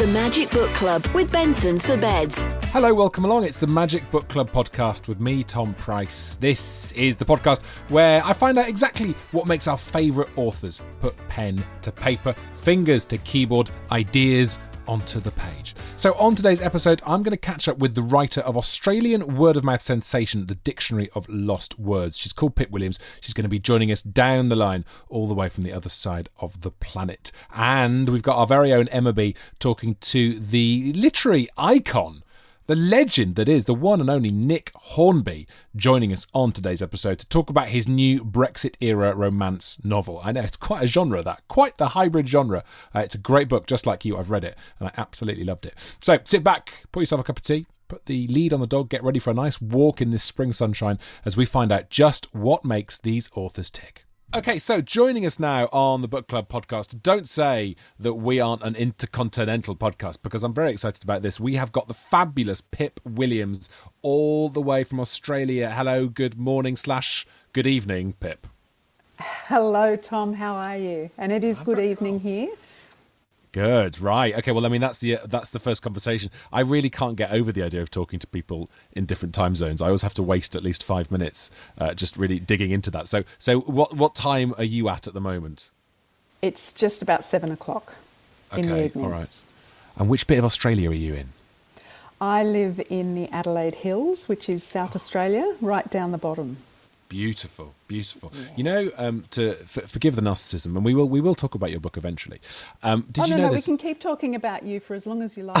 Magic Book Club with Benson's for Beds. Hello, welcome along. It's the Magic Book Club podcast with me, Tom Price. This is the podcast where I find out exactly what makes our favourite authors put pen to paper, fingers to keyboard, ideas onto the page. So on today's episode, I'm going to catch up with the writer of Australian word-of-mouth sensation, The Dictionary of Lost Words. She's called Pip Williams. She's going to be joining us down the line, all the way from the other side of the planet. And we've got our very own Emma B talking to the literary icon, the legend that is the one and only Nick Hornby, joining us on today's episode to talk about his new Brexit-era romance novel. I know, it's quite a genre, that. Quite the hybrid genre. It's a great book, just like you. I've read it, and I absolutely loved it. So sit back, pour yourself a cup of tea, put the lead on the dog, get ready for a nice walk in this spring sunshine as we find out just what makes these authors tick. Okay, so joining us now on the Book Club podcast, don't say that we aren't an intercontinental podcast, because I'm very excited about this. We have got the fabulous Pip Williams all the way from Australia. Hello, good morning / good evening, Pip. Hello, Tom. How are you? And it is good evening here. Good, right. Okay, well, I mean, that's the first conversation. I really can't get over the idea of talking to people in different time zones. I always have to waste at least 5 minutes just really digging into that. So what time are you at the moment? It's just about 7 o'clock in the evening. All right. And which bit of Australia are you in? I live in the Adelaide Hills, which is South Australia, right down the bottom. Beautiful, beautiful. Yeah. You know, forgive the narcissism, and we will talk about your book eventually. We can keep talking about you for as long as you like.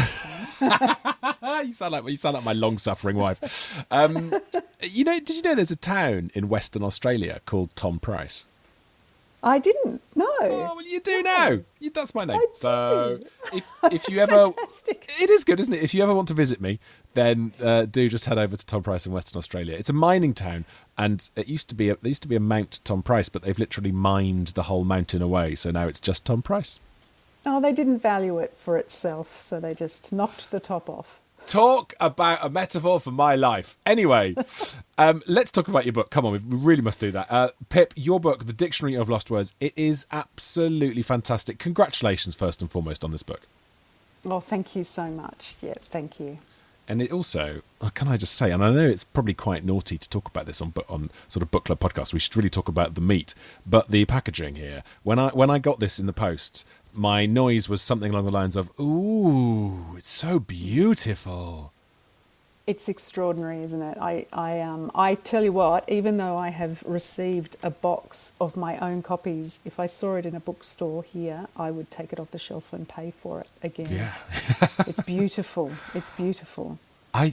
You sound like my long-suffering wife. Did you know there's a town in Western Australia called Tom Price? I didn't know. Oh, well, you do now. That's my name. So if you ever, fantastic. It is good, isn't it? If you ever want to visit me, then do just head over to Tom Price in Western Australia. It's a mining town, and there used to be a Mount Tom Price, but they've literally mined the whole mountain away. So now it's just Tom Price. Oh, they didn't value it for itself, so they just knocked the top off. Talk about a metaphor for my life. Anyway, let's talk about your book. Come on, we really must do that. Pip, your book, The Dictionary of Lost Words, it is absolutely fantastic. Congratulations, first and foremost, on this book. Oh, thank you so much. Yeah, thank you. And it also, can I just say, and I know it's probably quite naughty to talk about this on sort of book club podcasts. We should really talk about the meat, but the packaging here. When I got this in the post, my noise was something along the lines of, "Ooh, it's so beautiful." It's extraordinary, isn't it? I tell you what, even though I have received a box of my own copies, if I saw it in a bookstore here, I would take it off the shelf and pay for it again. Yeah. It's beautiful. It's beautiful. I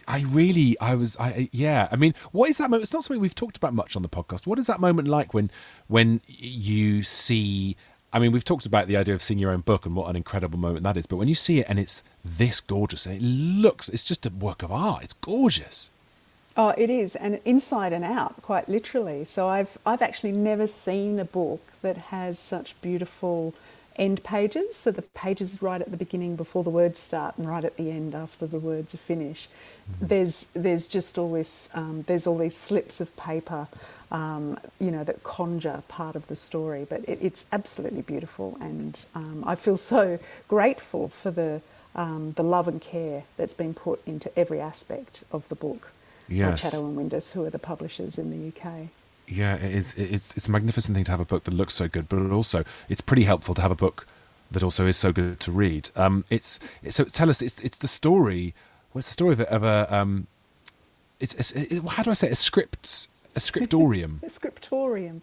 mean, what is that moment? It's not something we've talked about much on the podcast. What is that moment like when you see... I mean, we've talked about the idea of seeing your own book and what an incredible moment that is. But when you see it and it's this gorgeous, and it's just a work of art. It's gorgeous. Oh, it is, and inside and out, quite literally. So I've actually never seen a book that has such beautiful end pages. So the pages right at the beginning before the words start, and right at the end after the words are finished. There's just all this. There's all these slips of paper, that conjure part of the story. But it's absolutely beautiful, and I feel so grateful for the love and care that's been put into every aspect of the book. Yes. By Chatto and Windus, who are the publishers in the UK. Yeah, it is. It's a magnificent thing to have a book that looks so good, but also it's pretty helpful to have a book that also is so good to read. So tell us, it's the story. What's the story of a how do I say it? A scriptorium. A scriptorium.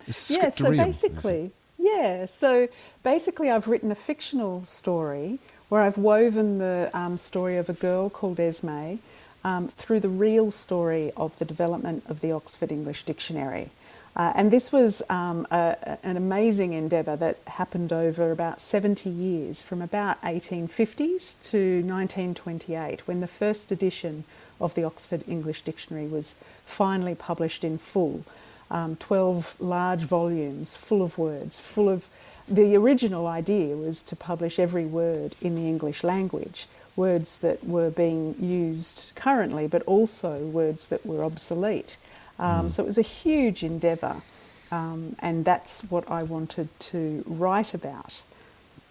Yeah. So basically, I've written a fictional story where I've woven the story of a girl called Esme through the real story of the development of the Oxford English Dictionary. And this was an amazing endeavour that happened over about 70 years, from about 1850s to 1928, when the first edition of the Oxford English Dictionary was finally published in full. 12 large volumes full of words, full of... The original idea was to publish every word in the English language, words that were being used currently, but also words that were obsolete. So it was a huge endeavour, and that's what I wanted to write about.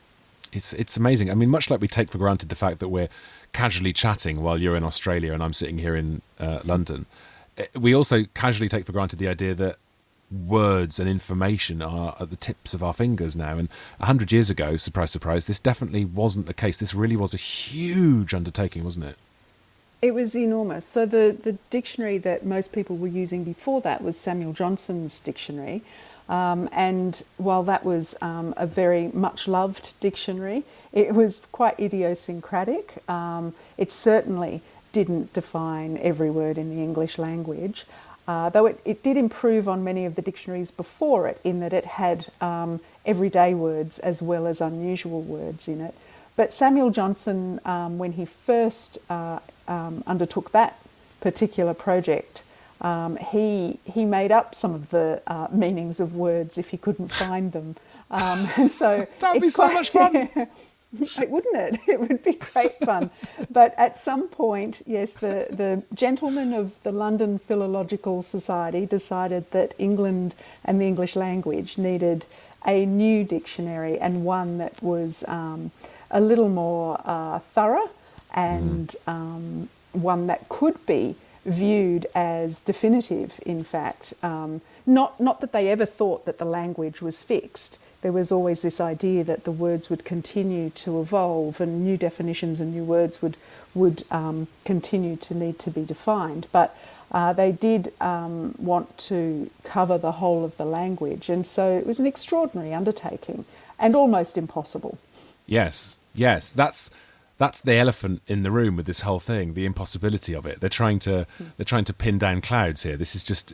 It's amazing. I mean, much like we take for granted the fact that we're casually chatting while you're in Australia and I'm sitting here in London, we also casually take for granted the idea that words and information are at the tips of our fingers now. And 100 years ago, surprise, surprise, this definitely wasn't the case. This really was a huge undertaking, wasn't it? It was enormous. So the dictionary that most people were using before that was Samuel Johnson's dictionary. And while that was a very much loved dictionary, it was quite idiosyncratic. It certainly didn't define every word in the English language, though it did improve on many of the dictionaries before it in that it had everyday words as well as unusual words in it. But Samuel Johnson, when he first undertook that particular project, he made up some of the meanings of words if he couldn't find them. And so that would be so much fun. Wouldn't it? It would be great fun. But at some point, yes, the gentlemen of the London Philological Society decided that England and the English language needed a new dictionary, and one that was a little more thorough and one that could be viewed as definitive, in fact. Not that they ever thought that the language was fixed. There was always this idea that the words would continue to evolve and new definitions and new words would continue to need to be defined. But they did want to cover the whole of the language, and so it was an extraordinary undertaking and almost impossible. Yes, that's the elephant in the room with this whole thing, the impossibility of it. They're trying to pin down clouds here. This is just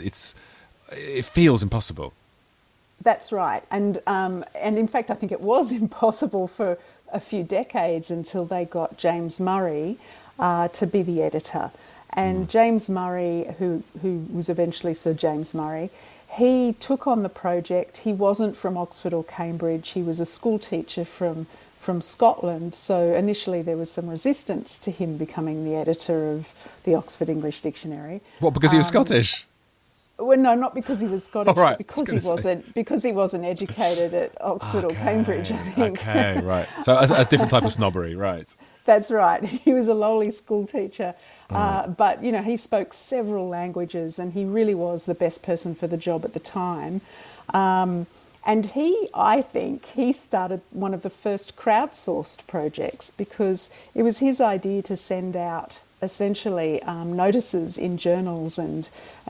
it feels impossible. That's right, and in fact, I think it was impossible for a few decades until they got James Murray to be the editor. And James Murray, who was eventually Sir James Murray, he took on the project. He wasn't from Oxford or Cambridge. He was a school teacher from Scotland. So initially there was some resistance to him becoming the editor of the Oxford English Dictionary. What, because he was Scottish? Well, no, not because he was Scottish, right. but because he wasn't educated at Oxford or Cambridge, I think. Okay, right. So a different type of snobbery, right. That's right. He was a lowly school teacher, but he spoke several languages, and he really was the best person for the job at the time. And I think he started one of the first crowdsourced projects, because it was his idea to send out essentially notices in journals and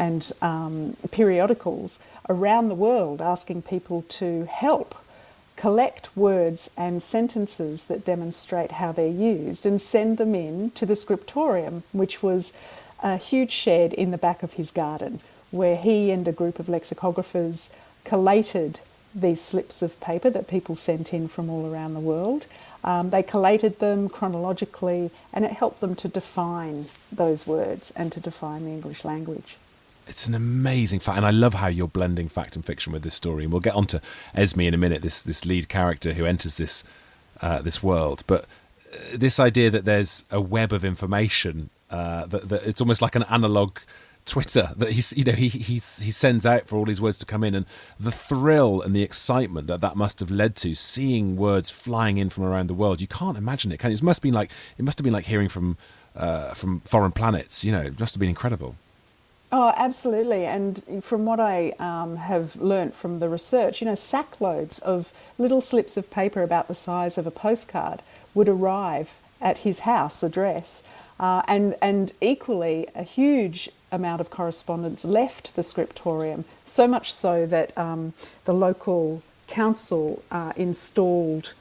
periodicals around the world, asking people to help collect words and sentences that demonstrate how they're used and send them in to the scriptorium, which was a huge shed in the back of his garden, where he and a group of lexicographers collated these slips of paper that people sent in from all around the world. They collated them chronologically, and it helped them to define those words and to define the English language. It's an amazing fact, and I love how you're blending fact and fiction with this story. And we'll get on to Esme in a minute, this lead character who enters this world. But this idea that there's a web of information, that it's almost like an analog Twitter that he sends out for all these words to come in, and the thrill and the excitement that must have led to, seeing words flying in from around the world. You can't imagine it, can you? It must have been like hearing from foreign planets. It must have been incredible. Oh, absolutely. And from what I have learnt from the research, sackloads of little slips of paper about the size of a postcard would arrive at his house address. And equally, a huge amount of correspondence left the scriptorium, so much so that the local council installed...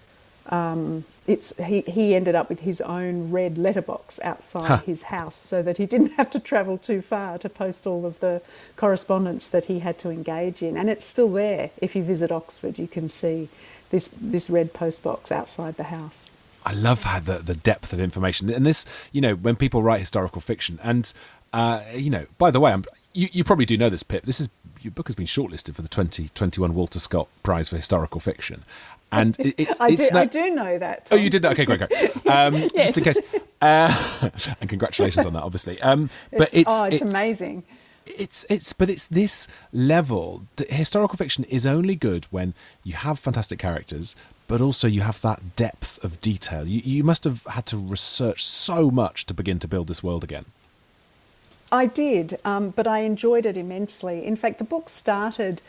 he ended up with his own red letterbox outside his house, so that he didn't have to travel too far to post all of the correspondence that he had to engage in. And it's still there. If you visit Oxford, you can see this red postbox outside the house. I love how the depth of information, and this, when people write historical fiction, and by the way, you probably do know this, Pip. Your book has been shortlisted for the 2021 Walter Scott Prize for Historical Fiction. And I do know that, Oh, Tom. you did that? Okay, great. Yes. Just in case. And congratulations on that, obviously. But it's amazing. But it's this level. Historical fiction is only good when you have fantastic characters, but also you have that depth of detail. You must have had to research so much to begin to build this world again. I did, but I enjoyed it immensely. In fact, the book started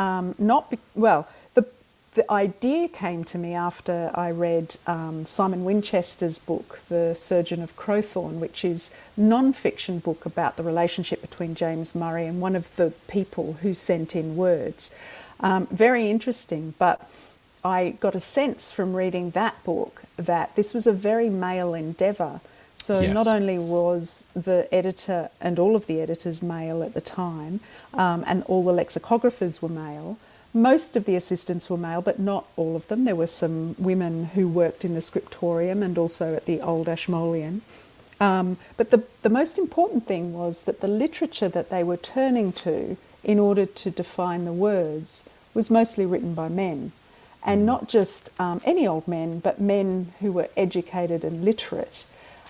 the idea came to me after I read Simon Winchester's book, The Surgeon of Crowthorne, which is a non-fiction book about the relationship between James Murray and one of the people who sent in words. Very interesting, but I got a sense from reading that book that this was a very male endeavour. So Yes. Not only was the editor and all of the editors male at the time, and all the lexicographers were male, most of the assistants were male, but not all of them. There were some women who worked in the scriptorium and also at the Old Ashmolean. But the most important thing was that the literature that they were turning to in order to define the words was mostly written by men. And not just any old men, but men who were educated and literate.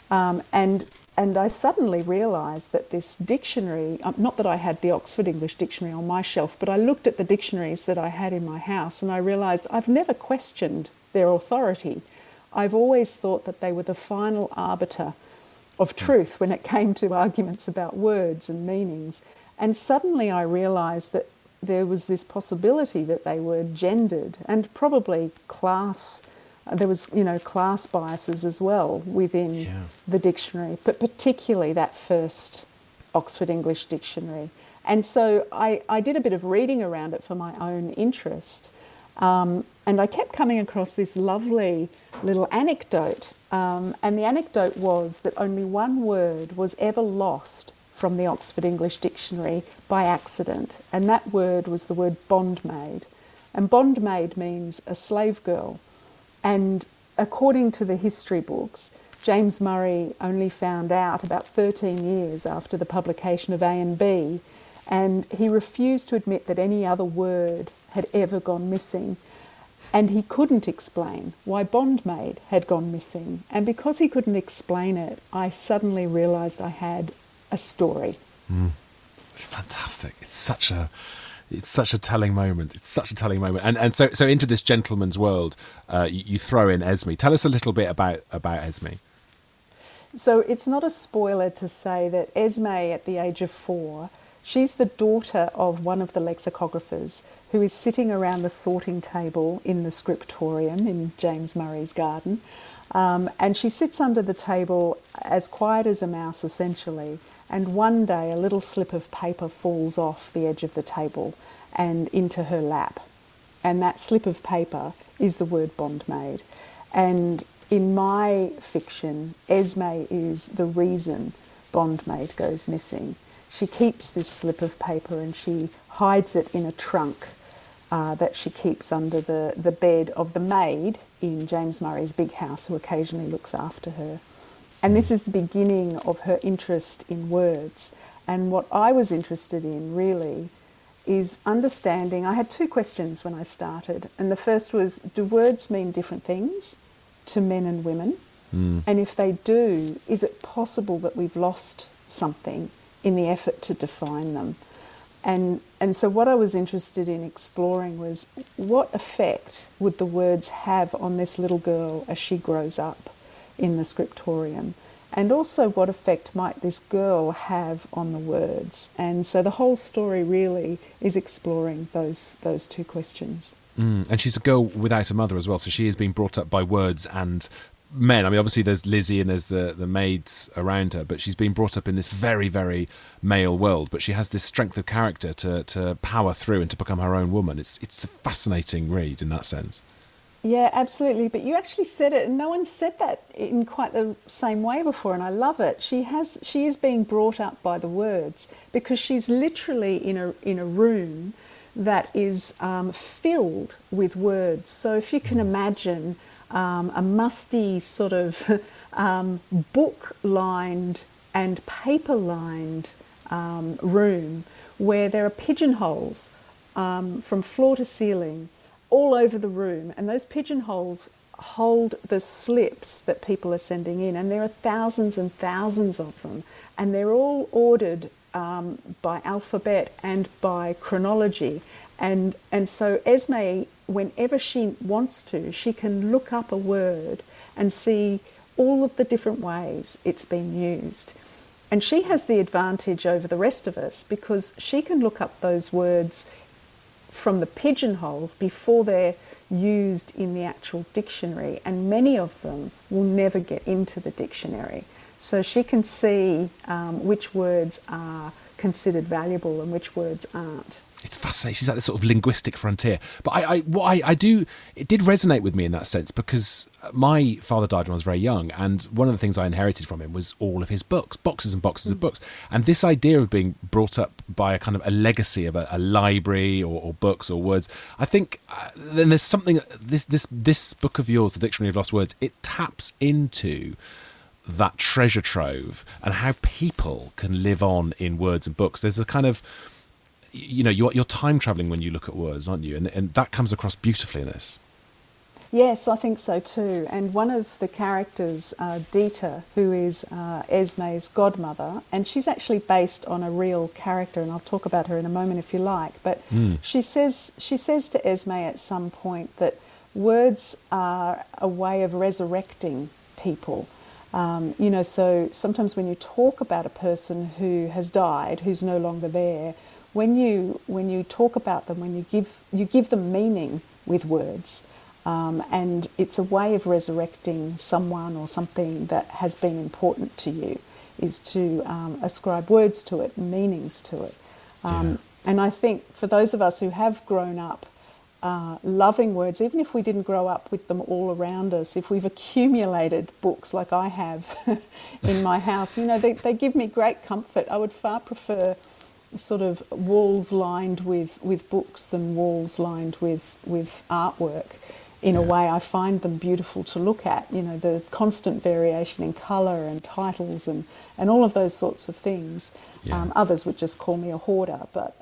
And I suddenly realised that this dictionary, not that I had the Oxford English Dictionary on my shelf, but I looked at the dictionaries that I had in my house and I realised I've never questioned their authority. I've always thought that they were the final arbiter of truth when it came to arguments about words and meanings. And suddenly I realised that there was this possibility that they were gendered and probably class. There was, class biases as well within the dictionary, but particularly that first Oxford English Dictionary. And so I did a bit of reading around it for my own interest. And I kept coming across this lovely little anecdote. And the anecdote was that only one word was ever lost from the Oxford English Dictionary by accident. And that word was the word bondmaid. And bondmaid means a slave girl. And according to the history books, James Murray only found out about 13 years after the publication of A and B, and he refused to admit that any other word had ever gone missing. And he couldn't explain why bondmaid had gone missing. And because he couldn't explain it, I suddenly realised I had a story. Fantastic. It's such a telling moment. It's such a telling moment. And so into this gentleman's world, you throw in Esme. Tell us a little bit about Esme. So it's not a spoiler to say that Esme, at the age of 4, she's the daughter of one of the lexicographers who is sitting around the sorting table in the scriptorium in James Murray's garden. And she sits under the table as quiet as a mouse, essentially. And one day a little slip of paper falls off the edge of the table and into her lap. And that slip of paper is the word bondmaid. And in my fiction, Esme is the reason bondmaid goes missing. She keeps this slip of paper and she hides it in a trunk that she keeps under the bed of the maid in James Murray's big house who occasionally looks after her. And this is the beginning of her interest in words. And what I was interested in, really, is understanding. I had 2 questions when I started. And the first was, do words mean different things to men and women? And if they do, is it possible that we've lost something in the effort to define them? And so what I was interested in exploring was, what effect would the words have on this little girl as she grows up in the scriptorium, and also what effect might this girl have on the words. And so the whole story really is exploring those 2 questions. And she's a girl without a mother as well, so she is being brought up by words and men. I mean, obviously there's Lizzie and there's the maids around her, but she's been brought up in this very, very male world, but she has this strength of character to power through and to become her own woman. It's a fascinating read in that sense. Yeah, absolutely. But you actually said it, and no one said that in quite the same way before, and I love it. She is being brought up by the words because she's literally in a room that is filled with words. So if you can imagine a musty sort of book-lined and paper-lined room where there are pigeonholes from floor to ceiling all over the room, and those pigeonholes hold the slips that people are sending in, and there are thousands and thousands of them, and they're all ordered by alphabet and by chronology. And so Esme, whenever she wants to, she can look up a word and see all of the different ways it's been used. And she has the advantage over the rest of us because she can look up those words from the pigeonholes before they're used in the actual dictionary, and many of them will never get into the dictionary. So she can see which words are considered valuable and which words aren't. It's fascinating. She's at this sort of linguistic frontier. But I do, it did resonate with me in that sense because my father died when I was very young, and one of the things I inherited from him was all of his books, boxes and boxes of books. And this idea of being brought up by a kind of a legacy of a library or books or words, I think then there's something, this book of yours, The Dictionary of Lost Words, it taps into that treasure trove and how people can live on in words and books. There's a kind of, you know, you're time travelling when you look at words, aren't you? And that comes across beautifully in this. Yes, I think so too. And one of the characters, Dita, who is Esme's godmother, and she's actually based on a real character, and I'll talk about her in a moment if you like. But she says to Esme at some point that words are a way of resurrecting people. You know, so sometimes when you talk about a person who has died, who's no longer there, when you talk about them, when you give them meaning with words, and it's a way of resurrecting someone or something that has been important to you, is to ascribe words to it, meanings to it. And I think for those of us who have grown up loving words, even if we didn't grow up with them all around us, if we've accumulated books like I have in my house, you know, they give me great comfort. I would far prefer sort of walls lined with books than walls lined with artwork. In a way, I find them beautiful to look at, you know, the constant variation in colour and titles and all of those sorts of things. Others would just call me a hoarder, but,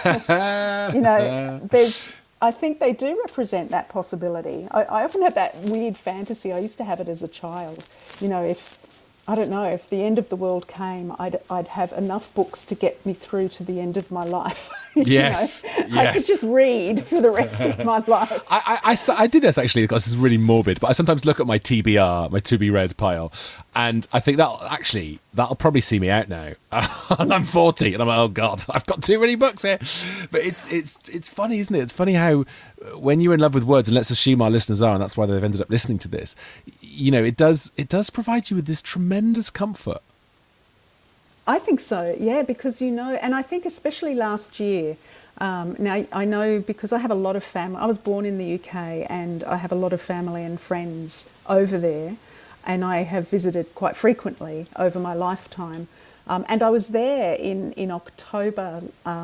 you know, I think they do represent that possibility. I often have that weird fantasy. I used to have it as a child. You know, if the end of the world came, I'd have enough books to get me through to the end of my life. Yes, I could just read for the rest of my life. I did this actually, because this is really morbid, but I sometimes look at my TBR, my to be read pile, and I think that'll probably see me out now. And I'm 40, and I'm like, oh God, I've got too many books here. But it's funny, isn't it? It's funny how when you're in love with words, and let's assume our listeners are, and that's why they've ended up listening to this, you know, it does provide you with this tremendous comfort. I think so, yeah, because, you know, and I think especially last year, now I know because I have a lot of family. I was born in the UK and I have a lot of family and friends over there, and I have visited quite frequently over my lifetime. And I was there in October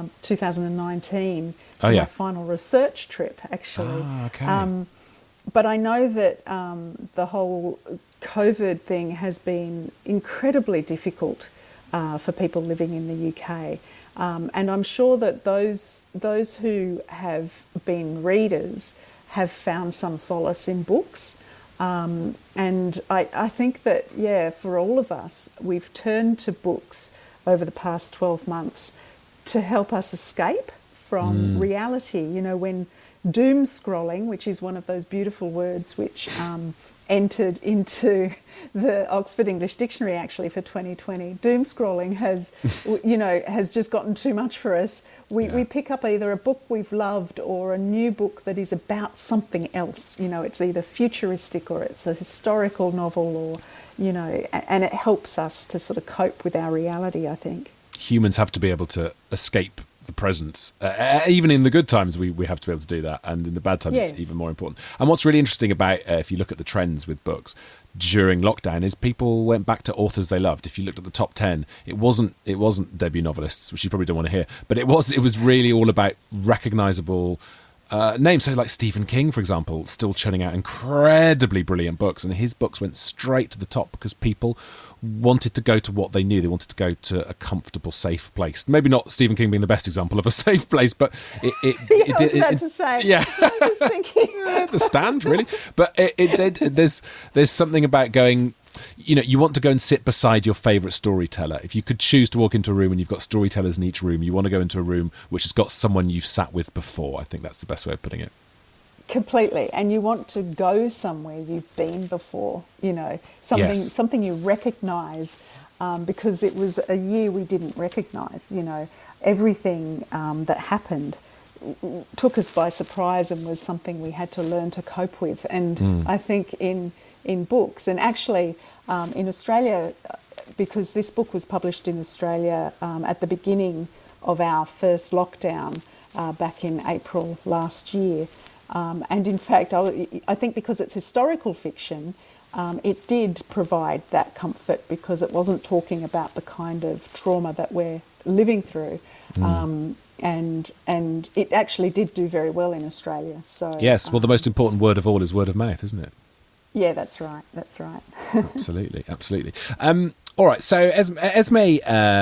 2019 for my final research trip, actually. Ah, okay. But I know that the whole COVID thing has been incredibly difficult for people living in the UK. And I'm sure that those who have been readers have found some solace in books. And I think that, yeah, for all of us, we've turned to books over the past 12 months to help us escape from reality. You know, when doom scrolling, which is one of those beautiful words which entered into the Oxford English Dictionary actually for 2020, doom scrolling has just gotten too much for us. We pick up either a book we've loved or a new book that is about something else. You know, it's either futuristic or it's a historical novel, or, you know, and it helps us to sort of cope with our reality, I think. Humans have to be able to escape the present. Even in the good times, we have to be able to do that, and in the bad times, it's even more important. And what's really interesting about, if you look at the trends with books during lockdown, is people went back to authors they loved. If you looked at the top 10, it wasn't debut novelists, which you probably don't want to hear, but it was really all about recognisable names. So like Stephen King, for example, still churning out incredibly brilliant books, and his books went straight to the top because people wanted to go to what they knew. They wanted to go to a comfortable, safe place. Maybe not Stephen King being the best example of a safe place, but I was about to say. Yeah, I was thinking The Stand, really. But it did. There's something about going you want to go and sit beside your favourite storyteller. If you could choose to walk into a room and you've got storytellers in each room, you want to go into a room which has got someone you've sat with before. I think that's the best way of putting it. Completely. And you want to go somewhere you've been before, something you recognise, because it was a year we didn't recognise, everything that happened took us by surprise and was something we had to learn to cope with. And I think in books, and actually in Australia, because this book was published in Australia at the beginning of our first lockdown back in April last year. And in fact, I think because it's historical fiction, it did provide that comfort because it wasn't talking about the kind of trauma that we're living through. And it actually did do very well in Australia. So yes, well, the most important word of all is word of mouth, isn't it? Yeah, that's right. Absolutely. All right, so Esme,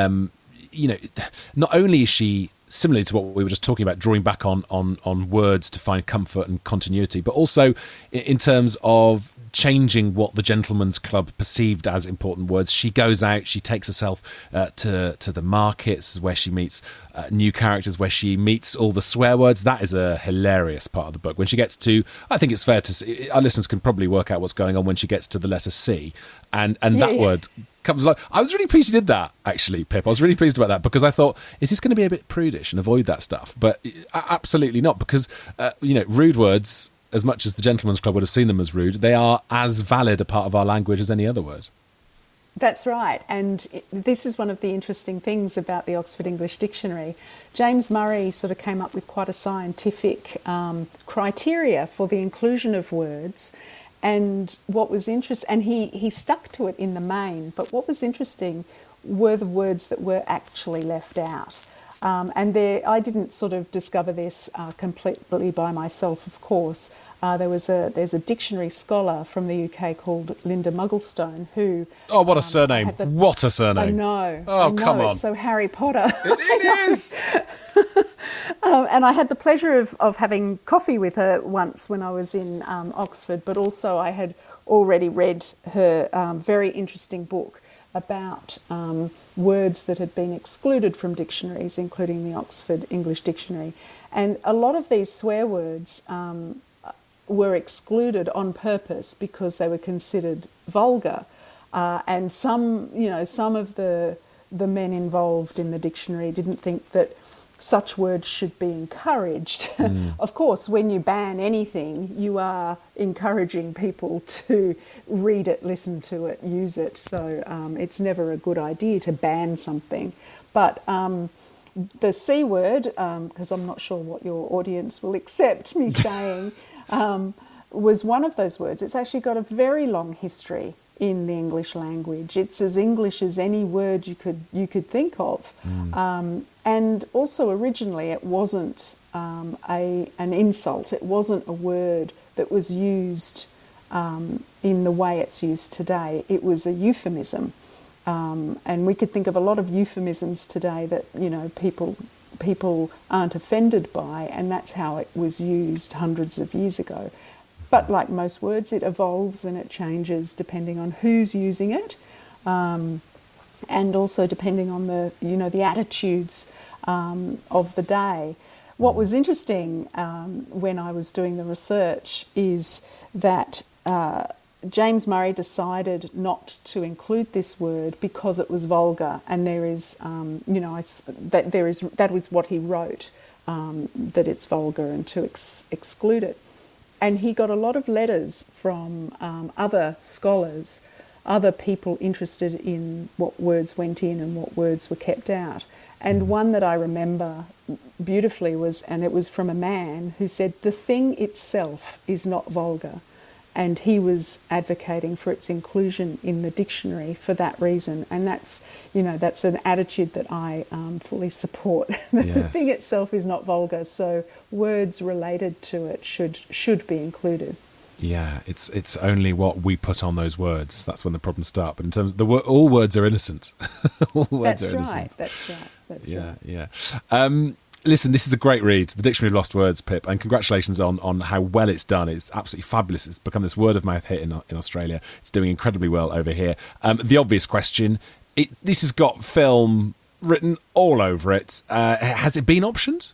not only is she, similarly to what we were just talking about, drawing back on words to find comfort and continuity, but also in terms of changing what the Gentlemen's Club perceived as important words. She goes out, she takes herself to the markets where she meets new characters, where she meets all the swear words. That is a hilarious part of the book. When she gets to, I think it's fair to say, our listeners can probably work out what's going on when she gets to the letter C, and that word comes along. I was really pleased you did that, actually, Pip. I was really pleased about that because I thought, is this going to be a bit prudish and avoid that stuff? But absolutely not, because rude words, as much as the Gentlemen's Club would have seen them as rude, they are as valid a part of our language as any other word. That's right. And this is one of the interesting things about the Oxford English Dictionary. James Murray sort of came up with quite a scientific criteria for the inclusion of words. And what was interesting, and he stuck to it in the main, but what was interesting were the words that were actually left out. I didn't sort of discover this completely by myself, of course. There's a dictionary scholar from the UK called Linda Mugglestone who... Oh, what a surname. What a surname. I know. Oh, come on. It's so Harry Potter. It is. And I had the pleasure of having coffee with her once when I was in Oxford, but also I had already read her very interesting book about words that had been excluded from dictionaries, including the Oxford English Dictionary. And a lot of these swear words were excluded on purpose because they were considered vulgar. And some of the men involved in the dictionary didn't think that such words should be encouraged. Of course, when you ban anything, you are encouraging people to read it, listen to it, use it. So it's never a good idea to ban something. But the C word, because I'm not sure what your audience will accept me saying, was one of those words. It's actually got a very long history in the English language. It's as English as any word you could think of. And also originally it wasn't an insult. It wasn't a word that was used in the way it's used today. It was a euphemism. And we could think of a lot of euphemisms today that, people aren't offended by, and that's how it was used hundreds of years ago. But like most words, it evolves and it changes depending on who's using it, and also depending on the attitudes of the day. What was interesting when I was doing the research is that James Murray decided not to include this word because it was vulgar, and that was what he wrote, that it's vulgar and to exclude it. And he got a lot of letters from other scholars, other people interested in what words went in and what words were kept out. And one that I remember beautifully was from a man who said, the thing itself is not vulgar. And he was advocating for its inclusion in the dictionary for that reason. And that's an attitude that I fully support. The thing itself is not vulgar, so words related to it should be included. Yeah, it's only what we put on those words. That's when the problems start. But in terms of all words are innocent. All words are innocent. That's right. Yeah. Listen, this is a great read, The Dictionary of Lost Words, Pip, and congratulations on how well it's done. It's absolutely fabulous. It's become this word-of-mouth hit in Australia. It's doing incredibly well over here. The obvious question, this has got film written all over it. Has it been optioned?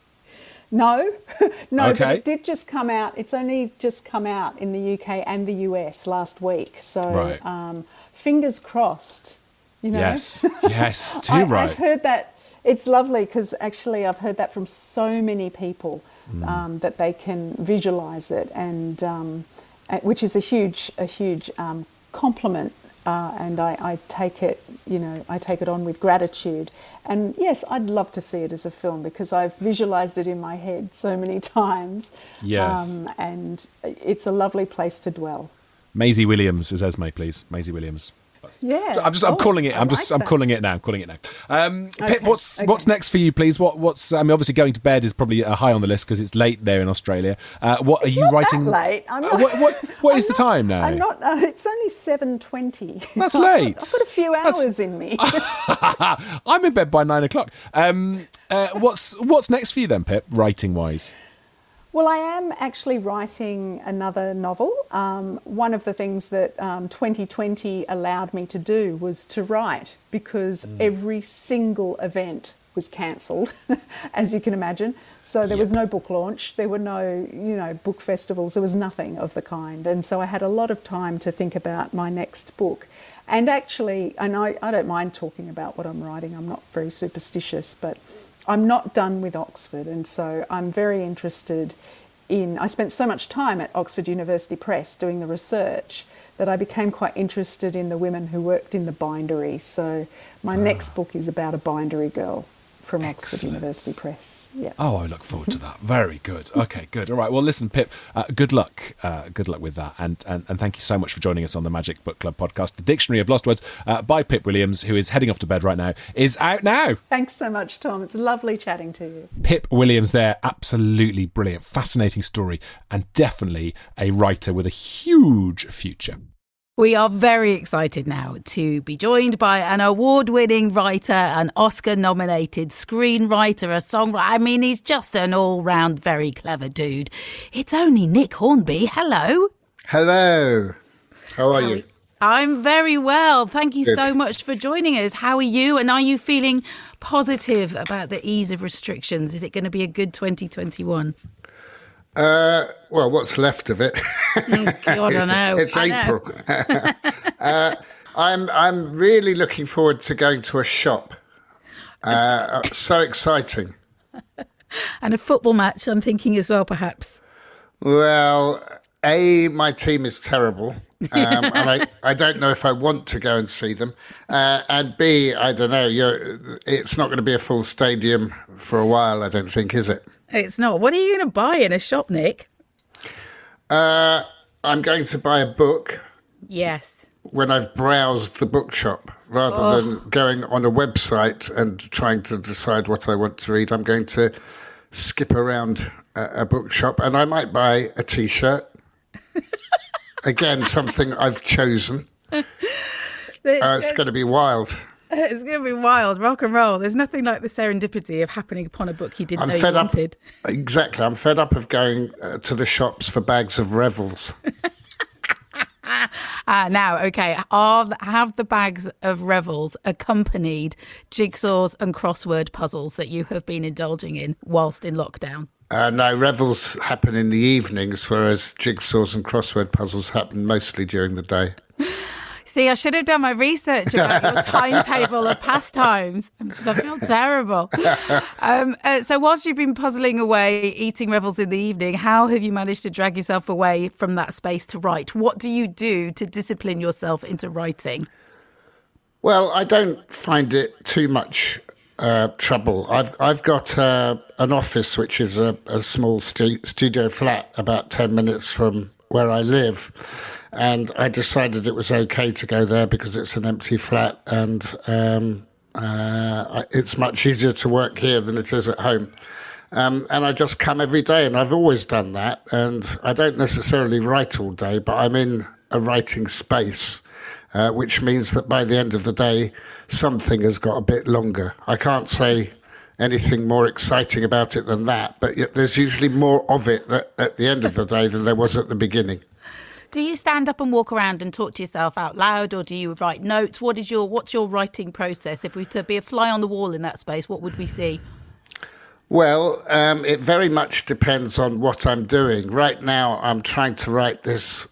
No, no, Okay. but it did just come out. It's only just come out in the UK and the US last week. So Right. Fingers crossed, you know. Yes, too right. I've heard that. It's lovely because actually I've heard that from so many people that they can visualise it, and which is a huge compliment. And I take it, I take it on with gratitude. And yes, I'd love to see it as a film because I've visualised it in my head so many times. Yes. And it's a lovely place to dwell. Maisie Williams as Esme, please. Maisie Williams. Yeah. I'm calling it. I'm calling it now. Pip, what's next for you, please? What's? I mean, obviously going to bed is probably high on the list because it's late there in Australia. What are you writing? That late. I'm not, what is the time now? I'm not. It's only 7:20. That's late. I've got a few hours in me. I'm in bed by 9 o'clock. What's next for you then, Pip? Writing wise. Well, I am actually writing another novel. One of the things that 2020 allowed me to do was to write because every single event was cancelled, as you can imagine. So there was no book launch, there were no, book festivals, there was nothing of the kind. And so I had a lot of time to think about my next book. And actually, I don't mind talking about what I'm writing, I'm not very superstitious, but I'm not done with Oxford, and so I'm very interested I spent so much time at Oxford University Press doing the research that I became quite interested in the women who worked in the bindery. So my next book is about a bindery girl from Oxford University Press. Yeah. Oh, I look forward to that. Very good. Okay, good. All right. Well, listen, Pip, good luck. Good luck with that. And thank you so much for joining us on the Magic Book Club podcast. The Dictionary of Lost Words by Pip Williams, who is heading off to bed right now, is out now. Thanks so much, Tom. It's lovely chatting to you. Pip Williams there. Absolutely brilliant. Fascinating story. And definitely a writer with a huge future. We are very excited now to be joined by an award-winning writer, an Oscar-nominated screenwriter, a songwriter. I mean, he's just an all-round very clever dude. It's only Nick Hornby. Hello. Hello. How are you? I'm very well. Thank you so much for joining us. How are you? And are you feeling positive about the ease of restrictions? Is it going to be a good 2021? Well, what's left of it? God, I know. It's April. I'm really looking forward to going to a shop. So exciting. And a football match, I'm thinking as well, perhaps. Well, my team is terrible. And I don't know if I want to go and see them. And B, I don't know. It's not going to be a full stadium for a while, I don't think, is it? It's not. What are you going to buy in a shop, Nick? I'm going to buy a book. Yes. When I've browsed the bookshop, rather than going on a website and trying to decide what I want to read, I'm going to skip around a bookshop and I might buy a T-shirt. Again, something I've chosen. It's going to be wild. It's going to be wild, rock and roll. There's nothing like the serendipity of happening upon a book you didn't know you wanted. Exactly. I'm fed up of going to the shops for bags of Revels. Now, okay, have the bags of Revels accompanied jigsaws and crossword puzzles that you have been indulging in whilst in lockdown? No, Revels happen in the evenings, whereas jigsaws and crossword puzzles happen mostly during the day. See, I should have done my research about your timetable of pastimes because I feel terrible. So whilst you've been puzzling away, eating Revels in the evening, how have you managed to drag yourself away from that space to write? What do you do to discipline yourself into writing? Well, I don't find it too much trouble. I've got an office which is a small studio flat about 10 minutes from where I live. And I decided it was okay to go there because it's an empty flat and it's much easier to work here than it is at home. And I just come every day, and I've always done that. And I don't necessarily write all day, but I'm in a writing space, which means that by the end of the day, something has got a bit longer. I can't say anything more exciting about it than that. But yet there's usually more of it at the end of the day than there was at the beginning. Do you stand up and walk around and talk to yourself out loud, or do you write notes? What's your writing process? If we were to be a fly on the wall in that space, what would we see? Well, it very much depends on what I'm doing. Right now, I'm trying to write this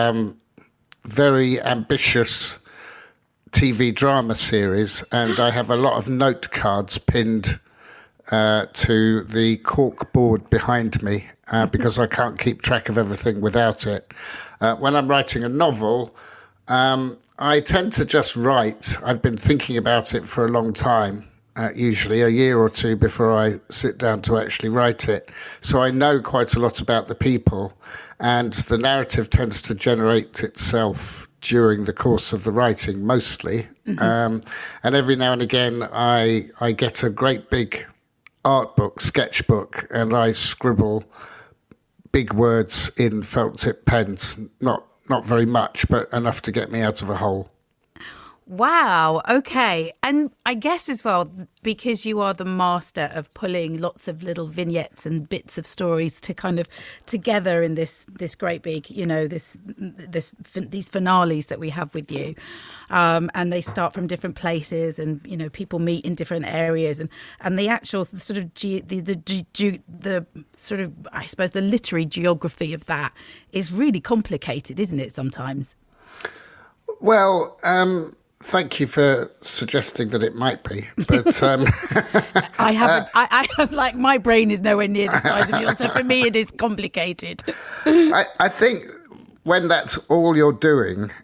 very ambitious TV drama series, and I have a lot of note cards pinned to the cork board behind me because I can't keep track of everything without it. When I'm writing a novel, I tend to just write. I've been thinking about it for a long time, usually a year or two before I sit down to actually write it. So I know quite a lot about the people, and the narrative tends to generate itself during the course of the writing, mostly. Mm-hmm. And every now and again, I get a great big art book, sketchbook, and I scribble big words in felt tip pens. Not very much, but enough to get me out of a hole. Wow. Okay. And I guess as well, because you are the master of pulling lots of little vignettes and bits of stories to kind of together in this great big, these finales that we have with you. And they start from different places, and, people meet in different areas, and the actual sort of the sort of, I suppose, the literary geography of that is really complicated, isn't it, sometimes? Well, thank you for suggesting that it might be, but I have like, my brain is nowhere near the size of yours, so for me it is complicated. I think when that's all you're doing,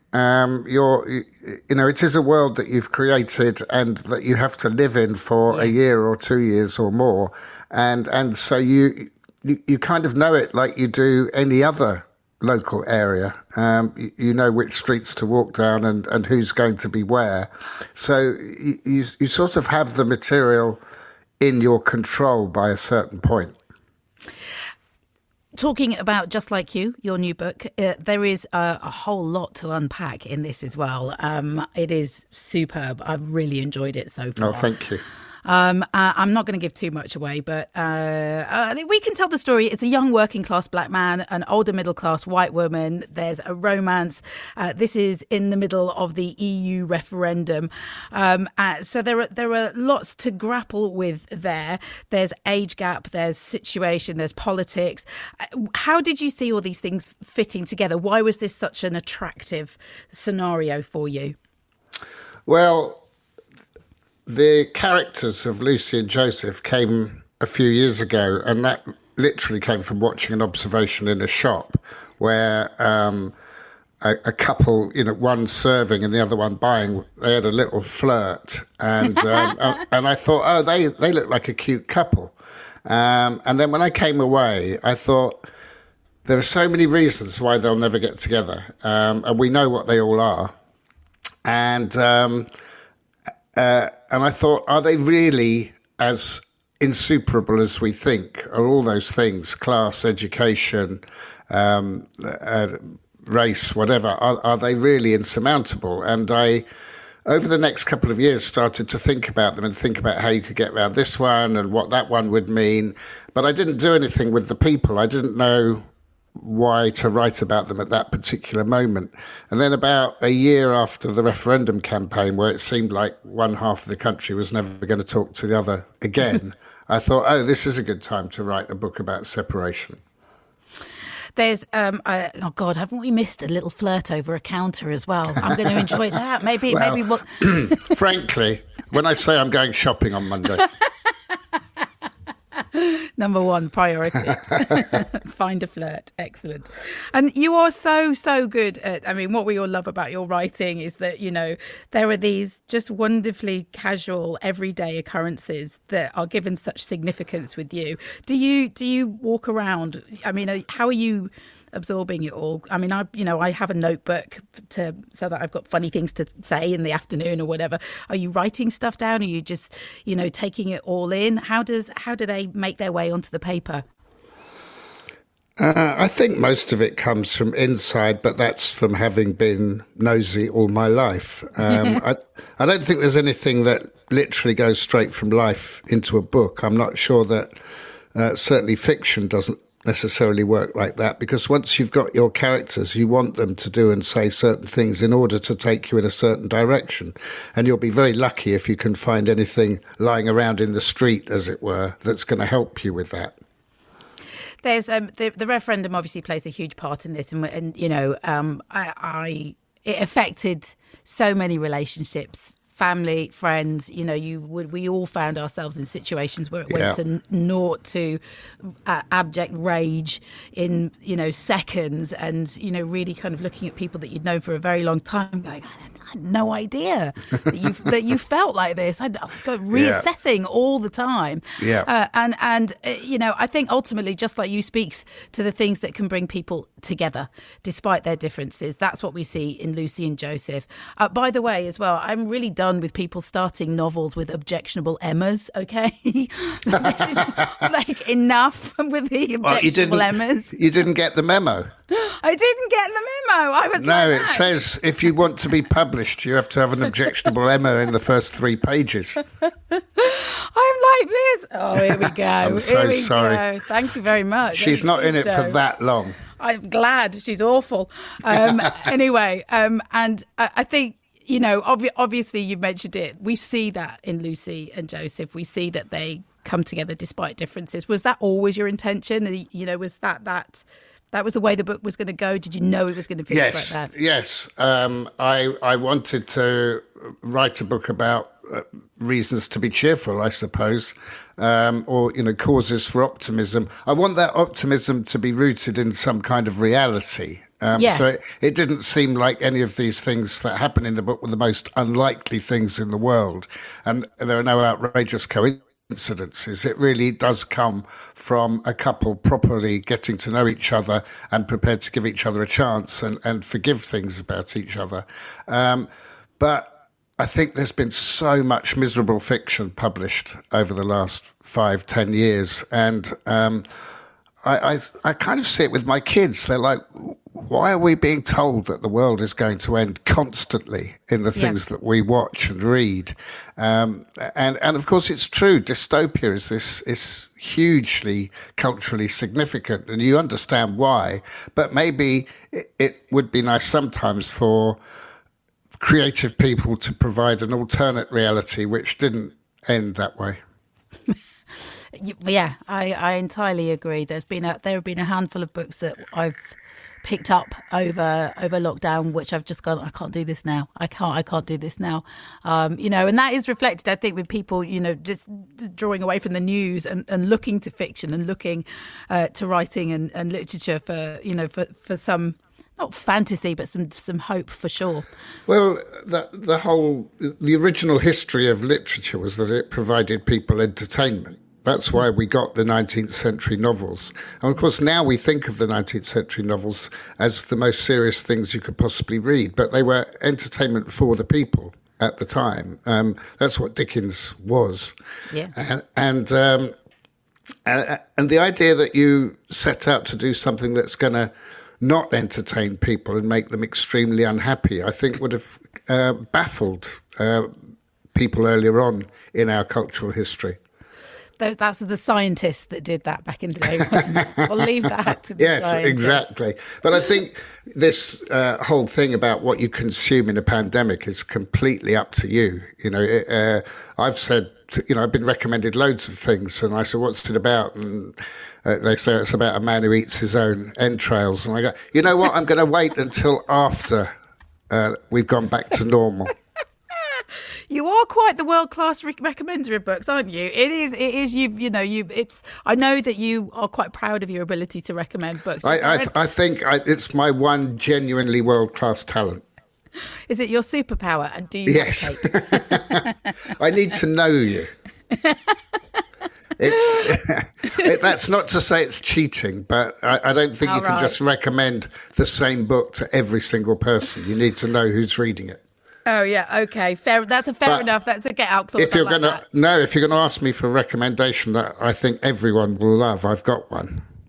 it is a world that you've created and that you have to live in for a year or 2 years or more, and so you kind of know it like you do any other local area. You know which streets to walk down and who's going to be where. So you sort of have the material in your control by a certain point. Talking about Just Like You, your new book, there is a whole lot to unpack in this as well. It is superb. I've really enjoyed it so far. Oh, thank you. I'm not going to give too much away, but we can tell the story. It's a young working class black man, an older middle class white woman. There's a romance. This is in the middle of the EU referendum. So there are lots to grapple with there. There's age gap, there's situation, there's politics. How did you see all these things fitting together? Why was this such an attractive scenario for you? Well, the characters of Lucy and Joseph came a few years ago, and that literally came from watching an observation in a shop where a couple, one serving and the other one buying, they had a little flirt, and and I thought, they look like a cute couple. And then when I came away, I thought, there are so many reasons why they'll never get together, and we know what they all are. And I thought, are they really as insuperable as we think? Are all those things, class, education, race, whatever, are they really insurmountable? And I, over the next couple of years, started to think about them and think about how you could get around this one and what that one would mean. But I didn't do anything with the people. I didn't know why to write about them at that particular moment. And then about a year after the referendum campaign, where it seemed like one half of the country was never going to talk to the other again, I thought, this is a good time to write a book about separation. There's, oh God, haven't we missed a little flirt over a counter as well? I'm going to enjoy that. Maybe what? Frankly, when I say I'm going shopping on Monday. Number one priority. Find a flirt. Excellent. And you are so good at, what we all love about your writing is that, there are these just wonderfully casual, everyday occurrences that are given such significance with you. Do you walk around? How are you absorbing it all? I have a notebook so that I've got funny things to say in the afternoon or whatever. Are you writing stuff down? Are you just, taking it all in? How do they make their way onto the paper? I think most of it comes from inside, but that's from having been nosy all my life. I don't think there's anything that literally goes straight from life into a book. I'm not sure that certainly fiction doesn't necessarily work like that, because once you've got your characters, you want them to do and say certain things in order to take you in a certain direction. And you'll be very lucky if you can find anything lying around in the street, as it were, that's going to help you with that. There's the referendum obviously plays a huge part in this, and you know, it affected so many relationships, family, friends. You know, we all found ourselves in situations where it went to naught to abject rage in, you know, seconds, and you know, really kind of looking at people that you'd known for a very long time, going, I had no idea that you felt like this. I go reassessing all the time. And you know, I think ultimately, just like you, speaks to the things that can bring people together despite their differences. That's what we see in Lucy and Joseph. By the way, as well, I'm really done with people starting novels with objectionable Emmas. Okay, this is like enough with the objectionable Emmas. You didn't get the memo. I didn't get the memo. I was it says if you want to be published, you have to have an objectionable Emma in the first 3 pages. I'm like this. Oh, here we go. I'm so sorry. Go. Thank you very much. She's not in it for that long. I'm glad. She's awful. Anyway, and I think, you know, obviously you mentioned it. We see that in Lucy and Joseph. We see that they come together despite differences. Was that always your intention? You know, was that was the way the book was going to go? Did you know it was going to finish like that? Yes. I wanted to write a book about reasons to be cheerful, I suppose, or, you know, causes for optimism. I want that optimism to be rooted in some kind of reality. So it didn't seem like any of these things that happen in the book were the most unlikely things in the world. And there are no outrageous coincidences. It really does come from a couple properly getting to know each other and prepared to give each other a chance and forgive things about each other. But I think there's been so much miserable fiction published over the last 5-10 years. And I kind of see it with my kids. They're like, why are we being told that the world is going to end constantly in the things that we watch and read? And of course, it's true. Dystopia is hugely culturally significant, and you understand why. But maybe it would be nice sometimes for creative people to provide an alternate reality which didn't end that way. Yeah, I entirely agree. There have been a handful of books that I've picked up over lockdown, which I've just gone, I can't do this now. I can't do this now. You know, and that is reflected, I think, with people, you know, just drawing away from the news and looking to fiction and looking to writing and literature for, you know, for some, not fantasy, but some hope for sure. Well, the original history of literature was that it provided people entertainment. That's why we got the 19th century novels. And of course, now we think of the 19th century novels as the most serious things you could possibly read, but they were entertainment for the people at the time. That's what Dickens was. Yeah. And the idea that you set out to do something that's going to not entertain people and make them extremely unhappy, I think would have baffled people earlier on in our cultural history. That's the scientists that did that back in the day, wasn't it? We'll leave that to the scientists. Yes, exactly. But I think this whole thing about what you consume in a pandemic is completely up to you. You know, I've said, you know, I've been recommended loads of things, and I said, what's it about? And they say it's about a man who eats his own entrails. And I go, you know what? I'm going to wait until after we've gone back to normal. You are quite the world-class recommender of books, aren't you? It is. It's. I know that you are quite proud of your ability to recommend books. I think it's my one genuinely world-class talent. Is it your superpower? And do you? Yes. I need to know you. That's not to say it's cheating, but I don't think you can just recommend the same book to every single person. You need to know who's reading it. Oh yeah, okay, fair. That's fair enough. That's a get out clause. If you're going to ask me for a recommendation that I think everyone will love, I've got one.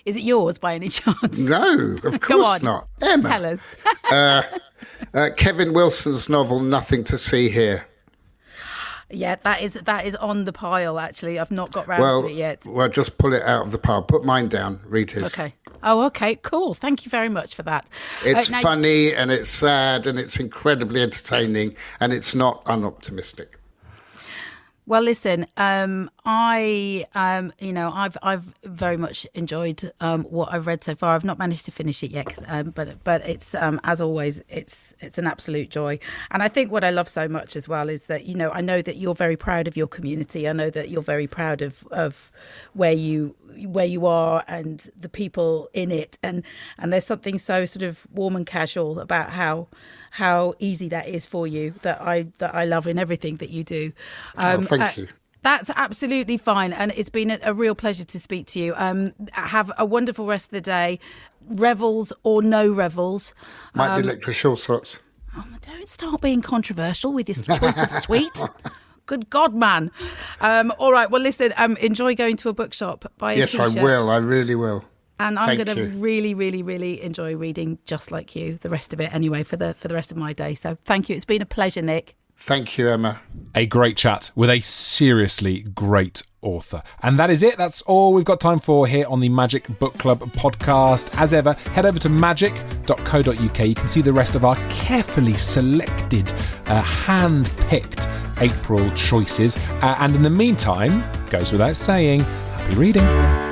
Is it yours by any chance? No, of course not. Emma. Tell us. Kevin Wilson's novel, Nothing to See Here. Yeah, that is on the pile, actually. I've not got round to it yet. Well, just pull it out of the pile. Put mine down. Read his. Okay. Oh, okay. Cool. Thank you very much for that. It's funny and it's sad and it's incredibly entertaining and it's not unoptimistic. Well, listen, I've very much enjoyed what I've read so far. I've not managed to finish it yet, but it's as always, it's an absolute joy. And I think what I love so much as well is that, I know that you're very proud of your community. I know that you're very proud of where you are and the people in it. And there's something so sort of warm and casual about how easy that is for you that I love in everything that you do. Thank you. That's absolutely fine. And it's been a real pleasure to speak to you. Have a wonderful rest of the day. Revels or no revels. Might be licorice all sorts. Oh, don't start being controversial with this choice of sweet. Good God, man. All right. Well, listen, enjoy going to a bookshop. Buy a Yes, I will. I really will. And I'm going to really, really, really enjoy reading just like you, the rest of it anyway, for the rest of my day. So thank you. It's been a pleasure, Nick. Thank you, Emma. A great chat with a seriously great author. And that is it. That's all we've got time for here on the Magic Book Club podcast. As ever, head over to magic.co.uk. You can see the rest of our carefully selected, hand-picked April choices. And in the meantime, goes without saying, happy reading.